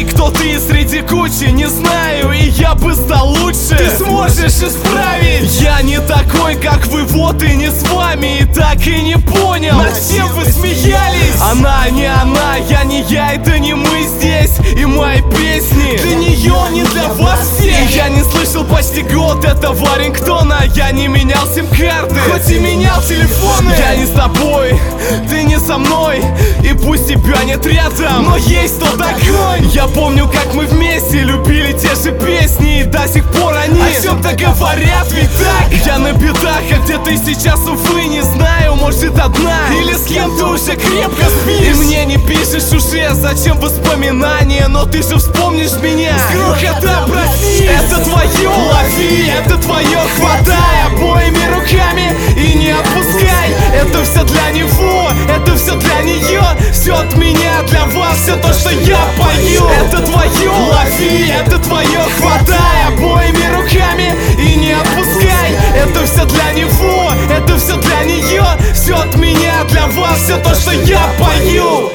кто ты среди кучи, не знаю, и я бы стал лучше. Ты сможешь исправить. Я не такой, как вы, вот и не с вами, и так и не понял, над чем вы смеялись. Она не она, я не я, это не мы здесь. И мои песни для нее, не для вас всех. И я не слышал почти год этого рингтона. Я не менял сим-карты, хоть и менял телефоны. Я не с тобой, ты не со мной, и пусть тебя нет рядом, но есть тот огонь. Я помню, как мы вместе любили те же песни, и до сих пор они о чем-то говорят, ведь так? Я на бедах, а где ты сейчас, увы, не знаю. Может, одна или с кем-то уже крепко спишь. И мне не пишешь уже, зачем воспоминания, но ты же вспомнишь меня с грохота, проснись. Это твое, лови, это твое, хватай обоими руками и не отпускай. Это все для него, это все для нее, все от меня для вас, все то, что я пою. Это твое, лови, это твое, хватай обоими руками и не отпускай. Это все для него, это все для нее, все от меня для вас, все то, что я пою.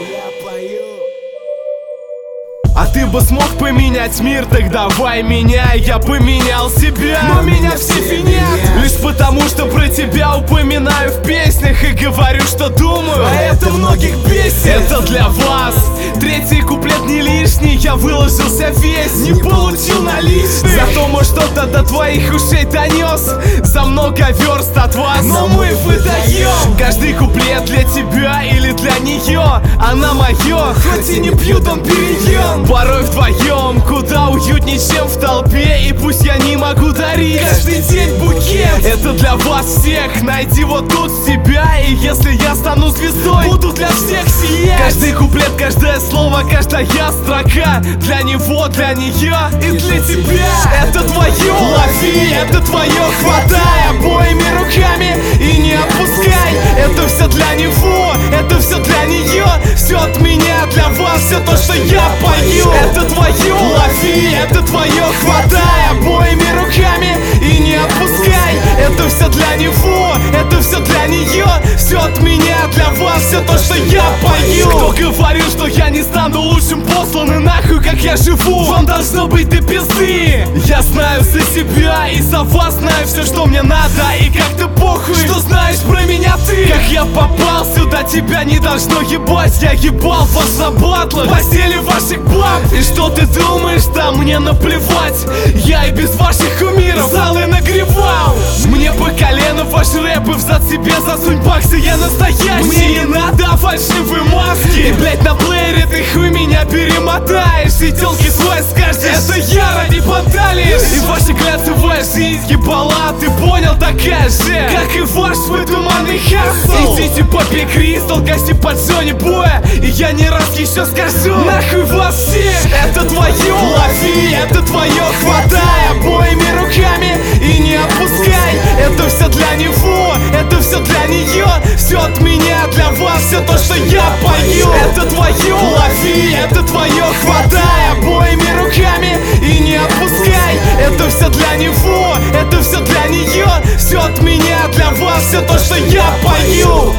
А ты бы смог поменять мир, так давай меняй. Я поменял себя, но меня все винят лишь потому, что про тебя упоминаю в песнях и говорю, что думаю, а это многих бесит. Это для вас, третий куплет не лишний. Я выложился весь, не получил наличных, зато мы что-то до твоих ушей донес за много верст от вас, но мы выдаем. Каждый куплет для тебя или для нее, она мое, хоть и не пьют, он перейдем. Порой вдвоем куда уютнее, чем в толпе, и пусть я не могу дарить каждый день букет. Это для вас всех, найди вот тут себя, и если я стану звездой, буду для всех сиять. Каждый куплет, каждое слово, каждая строка для него, для нее и для тебя. Это твое, лови, это твое, хватай обоими руками и не отпускай. Это все для него, это все для нее, все от меня для вас, все то, что я пою. Это твое, лови, это твое, хватай обоими руками и не отпускай. Это все для него, это все для нее, все от меня для вас, все то, что я пою. Кто говорил, что я не стану лучшим, посланы нахуй, как я живу, вам должно быть до пизды. Я знаю за себя и за вас знаю все, что мне надо, и как-то похуй, что знаешь про меня ты. Как я попал сюда, тебя не должно ебать. Я ебал вас на батлах, постели ваших баб. И что ты думаешь, там мне наплевать. Я и без ваших кумиров залы нагревал. Мне по колено ваш рэп, и взад себе засунь баксы, я настоящий. Мне не надо фальшивые маски, и блять на плеере ты хуй меня перемотаешь, и телки свой скажешь, это я ради подалишь. И ваша глянцевая жизнь ебала, ты понял, такая же, как и ваш свой туманный хасл. Идите по Кристал, гасти под Джонни Боя, и я не раз еще скажу, нахуй вас всех. Это твое, лови, это твое, хватай обоими руками и не отпускай. Это все для него, это все для нее, все от меня для вас, все то, что я пою. Это твое, лови, это твое, хватай обоими руками и не отпускай. Это все для него, это все для нее, все от меня для вас, все то, что я пою.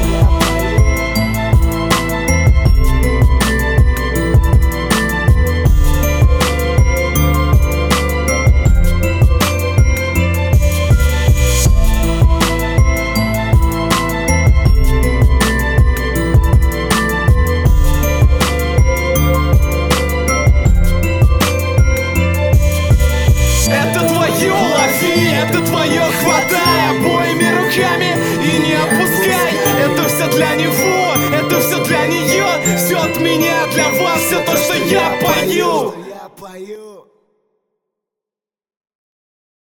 Это твое, хватай обоими руками и не отпускай. Это все для него, это все для нее, все от меня для вас, все то, что я пою.